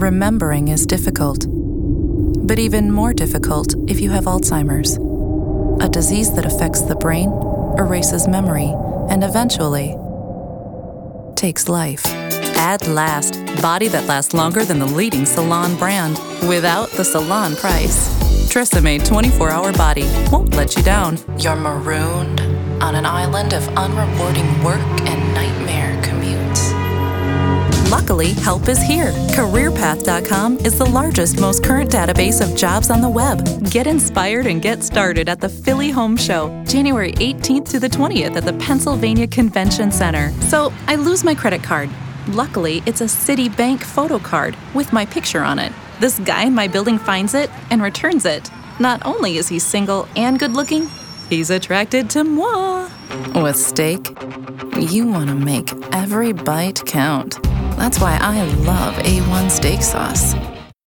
remembering is difficult. But even more difficult if you have Alzheimer's, a disease that affects the brain, erases memory, and eventually takes life. At Last, body that lasts longer than the leading salon brand, without the salon price. Tresemme 24-hour body won't let you down. You're marooned on an island of unrewarding work and nightmare commutes. Luckily, help is here. CareerPath.com is the largest, most current database of jobs on the web. Get inspired and get started at the Philly Home Show, January 18th to the 20th at the Pennsylvania Convention Center. So I lose my credit card. Luckily, it's a Citibank photo card with my picture on it. This guy in my building finds it and returns it. Not only is he single and good-looking, he's attracted to moi. With steak, you want to make every bite count. That's why I love A1 steak sauce.